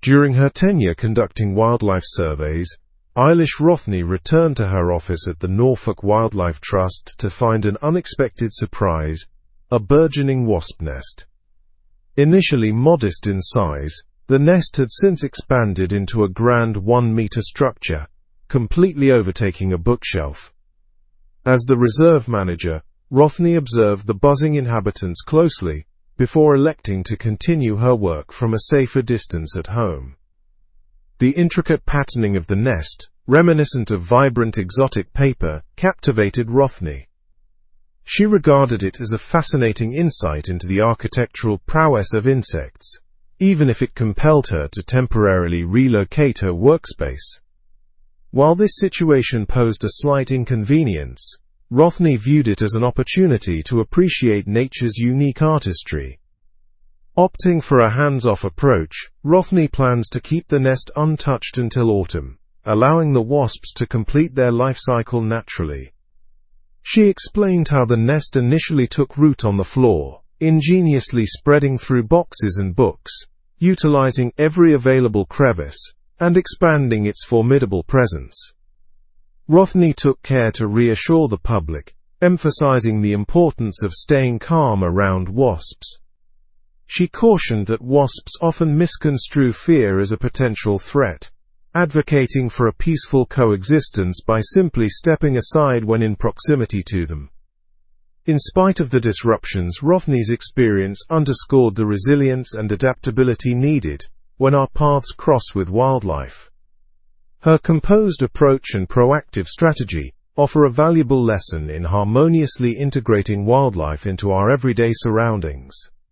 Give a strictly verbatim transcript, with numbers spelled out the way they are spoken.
During her tenure conducting wildlife surveys, Eilish Rothney returned to her office at the Norfolk Wildlife Trust to find an unexpected surprise: a burgeoning wasp nest. Initially modest in size, the nest had since expanded into a grand one-meter structure, completely overtaking a bookshelf. As the reserve manager, Rothney observed the buzzing inhabitants closely, before electing to continue her work from a safer distance at home. The intricate patterning of the nest, reminiscent of vibrant exotic paper, captivated Rothney. She regarded it as a fascinating insight into the architectural prowess of insects, even if it compelled her to temporarily relocate her workspace. While this situation posed a slight inconvenience, Rothney viewed it as an opportunity to appreciate nature's unique artistry. Opting for a hands-off approach, Rothney plans to keep the nest untouched until autumn, allowing the wasps to complete their life cycle naturally. She explained how the nest initially took root on the floor, ingeniously spreading through boxes and books, utilizing every available crevice, and expanding its formidable presence. Rothney took care to reassure the public, emphasizing the importance of staying calm around wasps. She cautioned that wasps often misconstrue fear as a potential threat, advocating for a peaceful coexistence by simply stepping aside when in proximity to them. In spite of the disruptions, Rothney's experience underscored the resilience and adaptability needed when our paths cross with wildlife. Her composed approach and proactive strategy offer a valuable lesson in harmoniously integrating wildlife into our everyday surroundings.